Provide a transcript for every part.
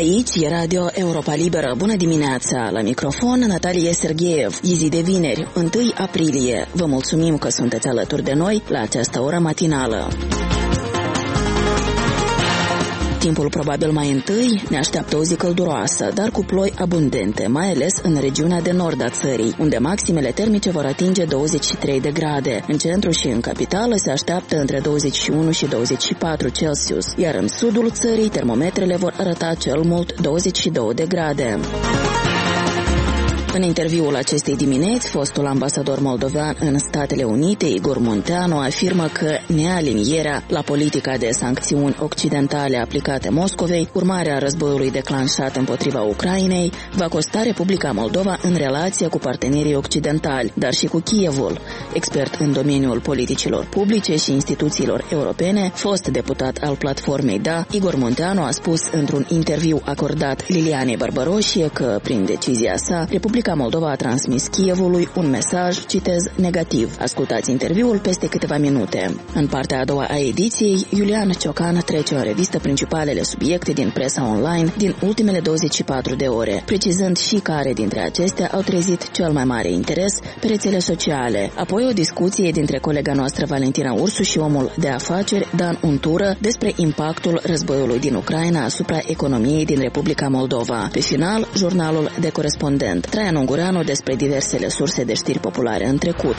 Aici e Radio Europa Liberă. Bună dimineața! La microfon Natalie Sergeev. E zi de vineri, 1 aprilie. Vă mulțumim că sunteți alături de noi la această oră matinală. Timpul probabil mai întâi ne așteaptă o zi călduroasă, dar cu ploi abundente, mai ales în regiunea de nord a țării, unde maximele termice vor atinge 23 de grade. În centru și în capitală se așteaptă între 21 și 24 Celsius, iar în sudul țării termometrele vor arăta cel mult 22 de grade. În interviul acestei dimineți, fostul ambasador moldovean în Statele Unite, Igor Munteanu, afirmă că nealinierea la politica de sancțiuni occidentale aplicate Moscovei, urmarea războiului declanșat împotriva Ucrainei, va costa Republica Moldova în relație cu partenerii occidentali, dar și cu Kievul. Expert în domeniul politicilor publice și instituțiilor europene, fost deputat al platformei DA, Igor Munteanu a spus într-un interviu acordat Lilianei Barbaroșie că, prin decizia sa, Republica Moldova a transmis Kievului un mesaj, citez, negativ. Ascultați interviul peste câteva minute. În partea a doua a ediției, Iulian Ciocan trece în revistă principalele subiecte din presa online din ultimele 24 de ore, precizând și care dintre acestea au trezit cel mai mare interes pe rețele sociale. Apoi o discuție dintre colega noastră Valentina Ursu și omul de afaceri Dan Untură despre impactul războiului din Ucraina asupra economiei din Republica Moldova. Pe final, jurnalul de corespondent Traian Ungureanu despre diversele surse de știri populare în trecut.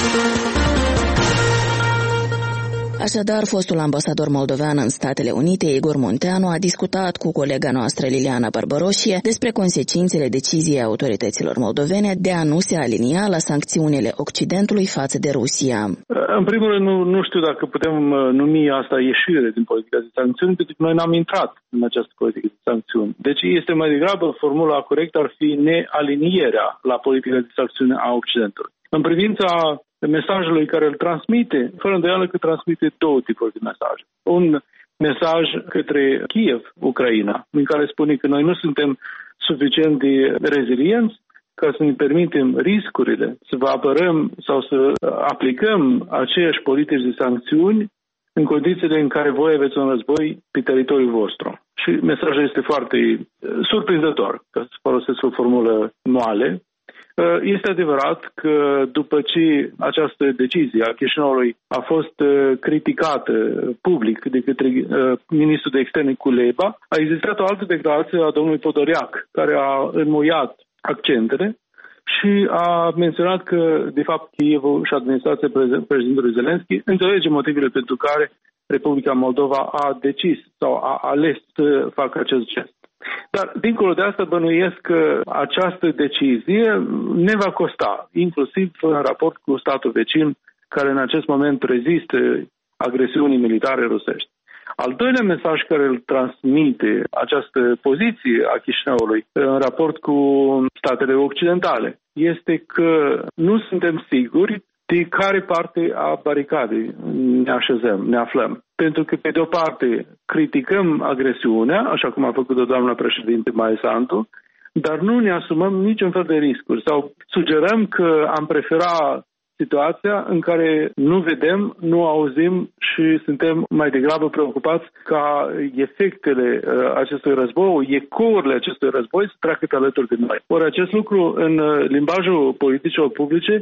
Așadar, fostul ambasador moldovean în Statele Unite, Igor Munteanu, a discutat cu colega noastră Liliana Barbaroșie despre consecințele deciziei autorităților moldovene de a nu se alinia la sancțiunile Occidentului față de Rusia. În primul rând, nu știu dacă putem numi asta ieșire din politica de sancțiuni, pentru că noi n-am intrat în această politică de sancțiuni. Deci este mai degrabă, formula corectă ar fi nealinierea la politica de sancțiuni a Occidentului. În privința mesajului care îl transmite, fără îndoială că transmite două tipuri de mesaje. Un mesaj către Kiev, Ucraina, în care spune că noi nu suntem suficient de rezilienți ca să ne permitem riscurile, să vă apărăm sau să aplicăm aceeași politici de sancțiuni în condițiile în care voi aveți un război pe teritoriul vostru. Și mesajul este foarte surprinzător, ca să folosesc o formulă moale. Este adevărat că după ce această decizie a Chișinăului a fost criticată public de către ministrul de externe Kuleba, a existat o altă declarație a domnului Podoriac, care a înmuiat accentele și a menționat că, de fapt, Kievul și administrația președintelui Zelenski înțelege motivele pentru care Republica Moldova a decis sau a ales să facă acest gest. Dar, dincolo de asta, bănuiesc că această decizie ne va costa, inclusiv în raport cu statul vecin, care în acest moment rezistă agresiunii militare rusești. Al doilea mesaj care îl transmite această poziție a Chișinăului în raport cu statele occidentale este că nu suntem siguri de care parte a baricadei ne așezăm, ne aflăm. Pentru că, pe de o parte, criticăm agresiunea, așa cum a făcut-o doamna președinte Maia Sandu, dar nu ne asumăm niciun fel de riscuri sau sugerăm că am prefera situația în care nu vedem, nu auzim și suntem mai degrabă preocupați ca efectele acestui război, ecourile acestui război să treacă pe alături de noi. Ori acest lucru în limbajul politicilor publice